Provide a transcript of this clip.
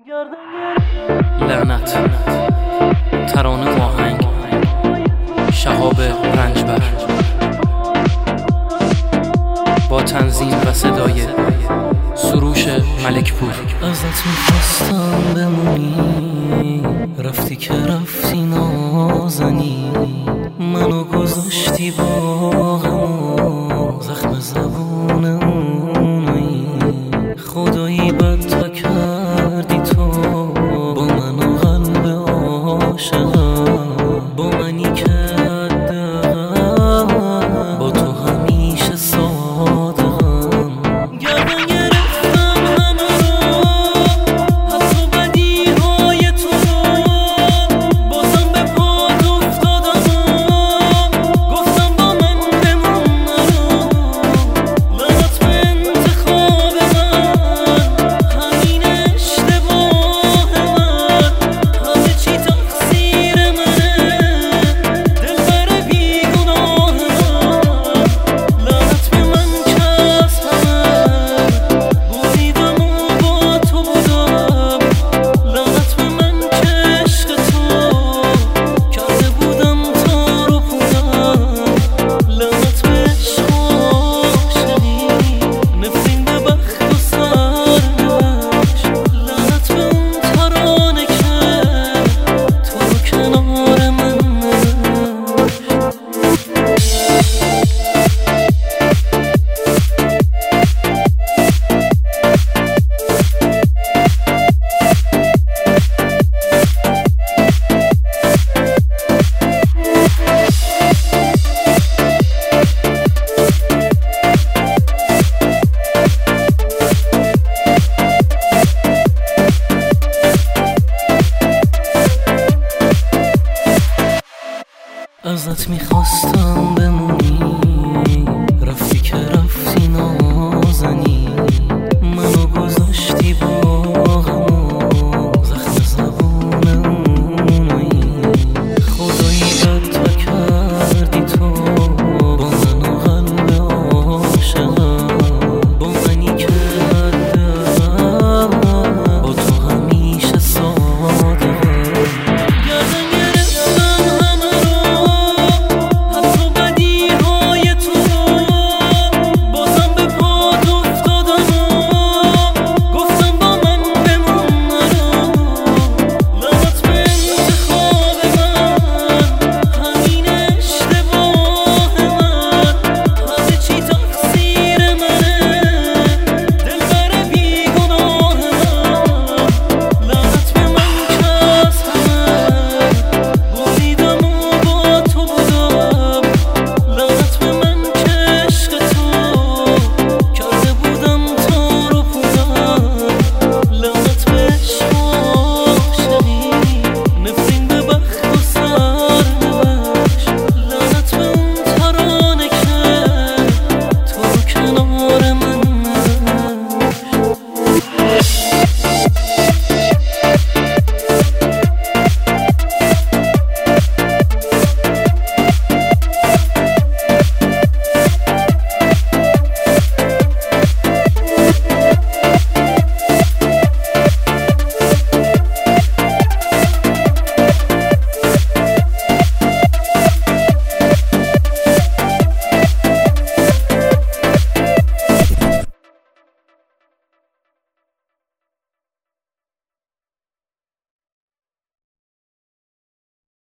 لعنت، ترانه آهنگ، شهاب رنجبر، با تنظیم و صدای سروش ملکپور. ازت میخواستم بمونی، رفتی که رفتی نازنی، منو گذاشتی باغمو، زخم زبون اونایی، خدایی بد تا کردی تو با منو قلب عاشقم، با منی که حداقل با تو همیشه صادقم. گردن گرفتم همه رو، حتی بدیهای تو رو، بازم به پات افتادم، گفتم با من بمون نرو، لعنت به انتخاب من، همین اشتباه من، همه چی تقصیر منه، دلبر بیگناه من، لعنت به من که از همه بریدم و با تو بودم، لعنت به من که عشق تو کرده بودم تار و پودم، لعنت به عشق و عاشقی، نفرین به بخت و سرنوشت، لعنت به اون ترانه که تو رو کنار من نوشت. ازت میخواستم بمونی،